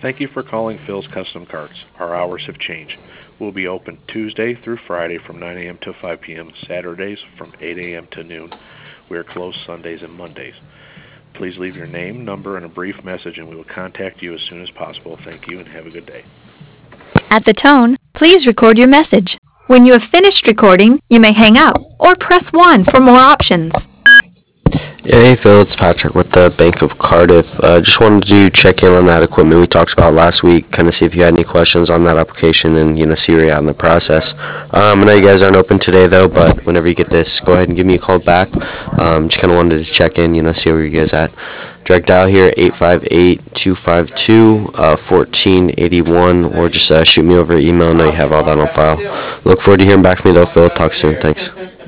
Thank you for calling Phil's Custom Carts. Our hours have changed. We'll be open Tuesday through Friday from 9 a.m. to 5 p.m., Saturdays from 8 a.m. to noon. We are closed Sundays and Mondays. Please leave your name, number, and a brief message, and we will contact you as soon as possible. Thank you, and have a good day. At the tone, please record your message. When you have finished recording, you may hang up or press 1 for more options. Yeah, hey Phil, it's Patrick with the Bank of Cardiff. Just wanted to check in on that equipment we talked about last week, kind of see if you had any questions on that application and, see where you're at in the process. I know you guys aren't open today though, but whenever you get this, go ahead and give me a call back. Just kind of wanted to check in, see where you guys at. Direct dial here, 858-252-1481, or just shoot me over email. I know you have all that on file. Look forward to hearing back from you though, Phil. Talk soon. Thanks.